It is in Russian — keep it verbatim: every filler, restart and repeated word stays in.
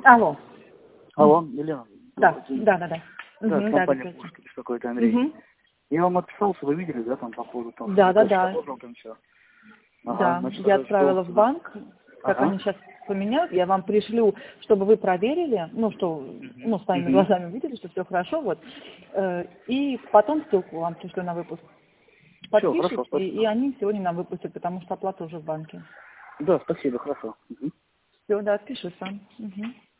Алло. Алло, Елена. Да, да, да, да. Да, Угу, компания да, «Пушка», беспокоит Андрей. угу. Я вам отписался, вы видели, да, там по поводу того, что Да, да, заказчик да. одобрил там все. Ага, Да, значит, я э, отправила жду. в банк, как Ага. они сейчас поменяют, я вам пришлю, чтобы вы проверили, ну, что, ну, своими Мгм. глазами видели, что все хорошо, вот, Э, и потом ссылку вам пришлю на выпуск. Все, хорошо, Подпишите, и спасибо. они сегодня нам выпустят, потому что оплата уже в банке. Да, спасибо, хорошо. Мгм. Все, да, отпишусь вам. Мгм.